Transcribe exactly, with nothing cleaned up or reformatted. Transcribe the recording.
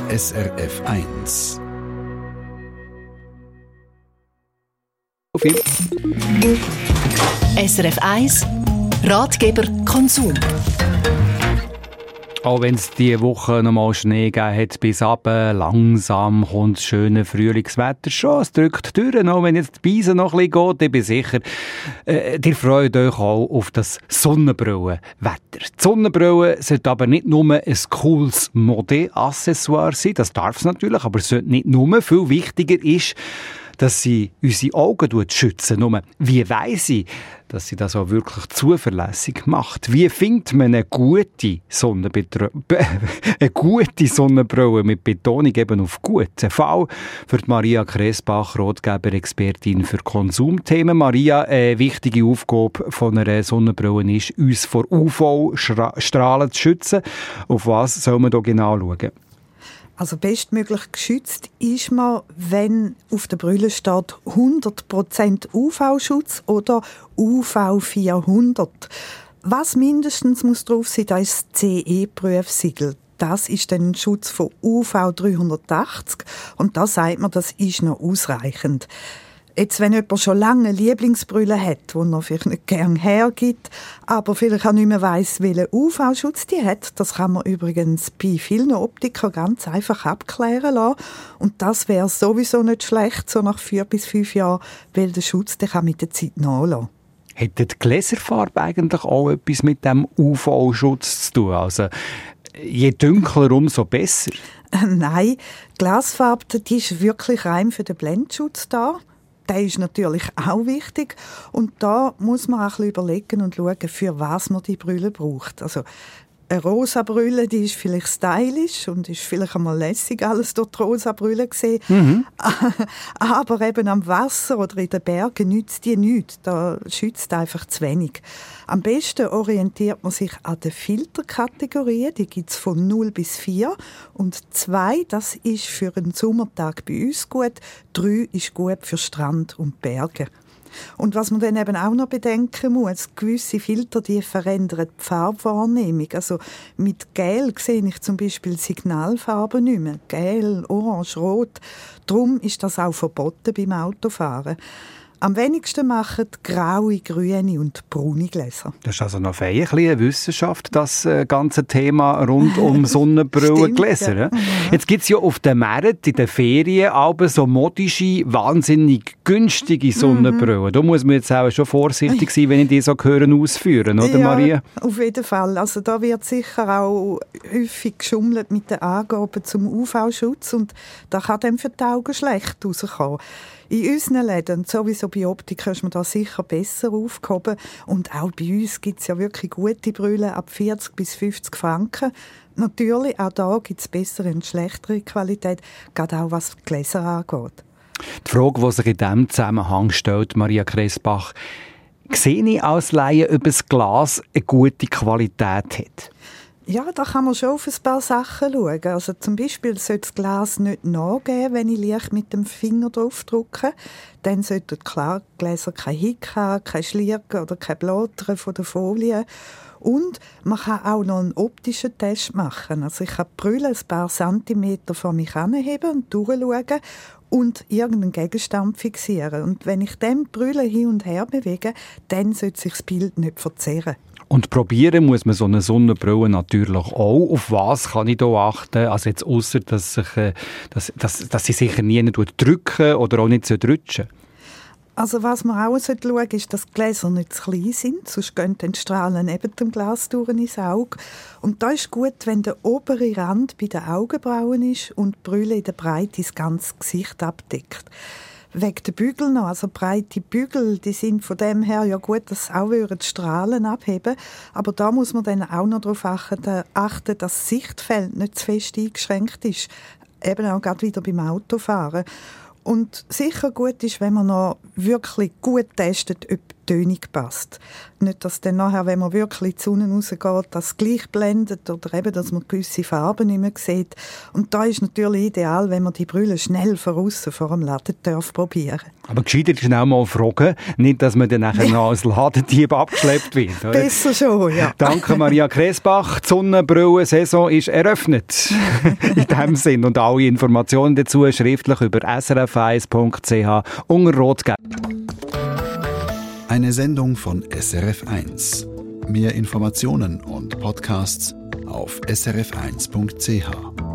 S R F eins. S R F eins Ratgeber Konsum. Auch wenn es diese Woche noch mal Schnee gegeben hat, bis runter, langsam kommt das schöne Frühlingswetter schon. Es drückt durch, auch wenn jetzt die Beise noch ein bisschen geht. Ich bin sicher, äh, ihr freut euch auch auf das Sonnenbrillenwetter. Die Sonnenbrille sollte aber nicht nur ein cooles Mode-Accessoire sein, das darf es natürlich, aber es sollte nicht nur. Viel wichtiger ist, dass sie unsere Augen schützen. Nur, wie weiss ich, dass sie das auch wirklich zuverlässig macht? Wie findet man eine gute, Sonnenbetr- eine gute Sonnenbrille mit Betonung eben auf gut? Ein Fall für Maria Kressbach, Ratgeber-Expertin für Konsumthemen. Maria, eine wichtige Aufgabe von einer Sonnenbrille ist, uns vor U V-Strahlen zu schützen. Auf was soll man da genau schauen? Also bestmöglich geschützt ist man, wenn auf der Brille steht hundert Prozent U V-Schutz oder U V vierhundert. Was mindestens muss drauf sein, das ist das C E-Prüfsiegel. Das ist dann ein Schutz von U V dreihundertachtzig und da sagt man, das ist noch ausreichend. Jetzt, wenn jemand schon lange Lieblingsbrille hat, die er vielleicht nicht gerne hergibt, aber vielleicht auch nicht mehr weiss, welchen U V-Schutz die hat, das kann man übrigens bei vielen Optikern ganz einfach abklären lassen. Und das wäre sowieso nicht schlecht, so nach vier bis fünf Jahren, weil der Schutz den kann mit der Zeit nachlassen. Hat die Gläserfarbe eigentlich auch etwas mit dem U V-Schutz zu tun? Also, je dunkler, umso besser? Nein, die Glasfarbe, die ist wirklich rein für den Blendschutz da. Der ist natürlich auch wichtig. Und da muss man auch ein bisschen überlegen und schauen, für was man die Brille braucht. Also eine rosa Brille, die ist vielleicht stylisch und ist vielleicht einmal lässig, alles durch die rosa Brille gesehen. Mhm. Aber eben am Wasser oder in den Bergen nützt die nichts. Da schützt einfach zu wenig. Am besten orientiert man sich an den Filterkategorien. Die gibt es von null bis vier. Und zwei, das ist für einen Sommertag bei uns gut. Drei ist gut für Strand und Berge. Und was man dann eben auch noch bedenken muss, gewisse Filter, die verändern die Farbwahrnehmung. Also mit Gel sehe ich zum Beispiel Signalfarben nicht mehr. Gel, Orange, Rot. Darum ist das auch verboten beim Autofahren. Am wenigsten machen graue, grüne und braune Gläser. Das ist also noch ein bisschen eine Wissenschaft, das ganze Thema rund um Sonnenbrillengläser. Ja. Jetzt gibt es ja auf dem Markt in den Ferien aber so modische, wahnsinnig günstige Sonnenbrillen. Mhm. Da muss man jetzt auch schon vorsichtig sein, wenn ich die so hören ausführen, oder ja, Maria? Auf jeden Fall. Also da wird sicher auch häufig geschummelt mit den Angaben zum U V-Schutz und da kann dann für die Augen schlecht rauskommen. In unseren Läden, sowieso bei Optikern, ist man da sicher besser aufgehoben. Und auch bei uns gibt es ja wirklich gute Brillen ab vierzig bis fünfzig Franken. Natürlich, auch da gibt es bessere und schlechtere Qualität, gerade auch was die Gläser angeht. Die Frage, die sich in diesem Zusammenhang stellt, Maria Kressbach, sehe ich als Laie, ob das Glas eine gute Qualität hat? Ja, da kann man schon auf ein paar Sachen schauen. Also zum Beispiel sollte das Glas nicht nachgeben, wenn ich leicht mit dem Finger drauf drücke. Dann sollten die Gläser kein Hick haben, kein Schlierken oder kein Blättern von der Folie. Und man kann auch noch einen optischen Test machen. Also ich kann die Brille ein paar Zentimeter vor mich anheben und durchschauen und irgendeinen Gegenstand fixieren. Und wenn ich dann die Brille hin und her bewege, dann sollte sich das Bild nicht verzerren. Und probieren muss man so eine Sonnenbrille natürlich auch. Auf was kann ich da achten? Also jetzt ausser, dass, sich, äh, dass, dass, dass sie sicher nie drücken oder auch nicht rutschen. Also was man auch schauen sollte, ist, dass die Gläser nicht zu klein sind, sonst gehen die Strahlen neben dem Glas durch ins Auge. Und da ist gut, wenn der obere Rand bei den Augenbrauen ist und die Brille in der Breite das ganze Gesicht abdeckt. Wegen der Bügel noch, also breite Bügel, die sind von dem her ja gut, dass sie auch die Strahlen abheben. Aber da muss man dann auch noch darauf achten, achten, dass das Sichtfeld nicht zu fest eingeschränkt ist. Eben auch gerade wieder beim Autofahren. Und sicher gut ist, wenn man noch wirklich gut testet, ob Tönung passt. Nicht, dass dann nachher, wenn man wirklich in die Sonne rausgeht, das gleich blendet oder eben, dass man gewisse Farben nicht mehr sieht. Und da ist natürlich ideal, wenn man die Brille schnell von aussen vor dem Laden darf probieren. Aber gescheiter schnell mal fragen, nicht, dass man dann nachher noch als Ladendieb abgeschleppt wird. Oder? Besser schon, ja. Danke Maria Kresbach. Die Sonnenbrillen-Saison ist eröffnet. In diesem Sinn. Und alle Informationen dazu schriftlich über s r f eins punkt c h unter Rotgelb. Eine Sendung von S R F eins. Mehr Informationen und Podcasts auf s r f eins punkt c h.